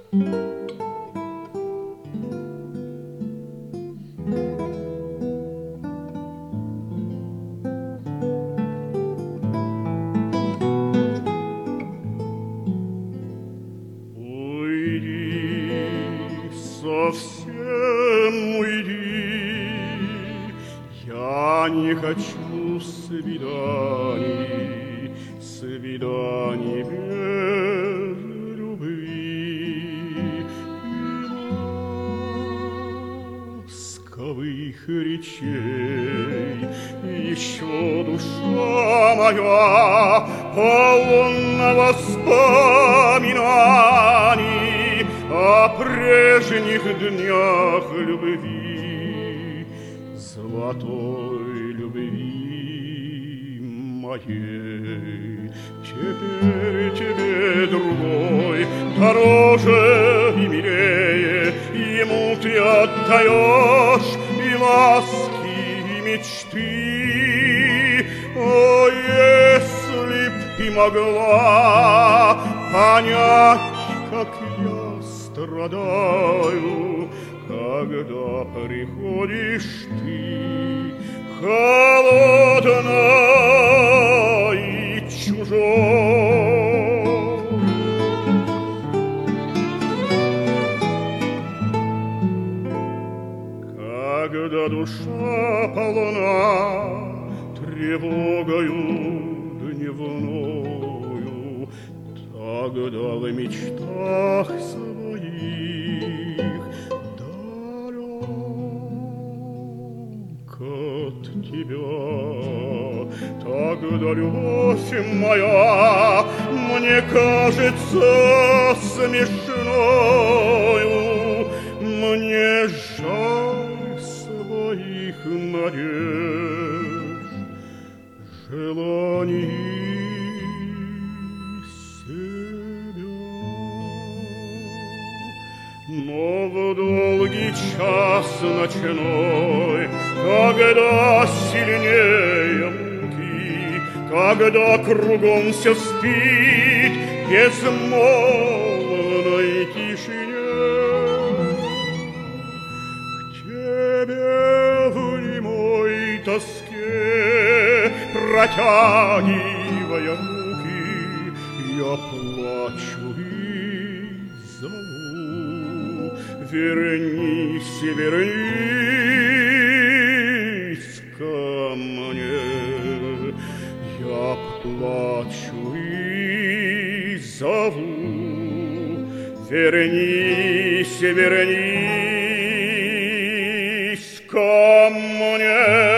Совсем уйди, я не хочу свиданий, свиданий без любви и ласковых речей. Еще душа моя полна воспоминаний о прежних днях любви, золотой любви моей. Теперь тебе другой дороже и милее, ему ты отдаешь и ласки, и мечты. О, если б ты могла понять, как я страдаю, когда приходишь ты, холодная и чужой. Когда душа полна тревогою дневною, тогда в мечтах своих далек от тебя, тогда любовь моя мне кажется смешною, мне жаль своих надежд, желаний. Но в долгий час ночной, когда сильнее муки, когда кругом все спит в безмолвной тишине, к тебе в немой тоске, протягивая руки, я плачу и зову. Вернись, вернись ко мне, я плачу и зову. Вернись, вернись ко мне.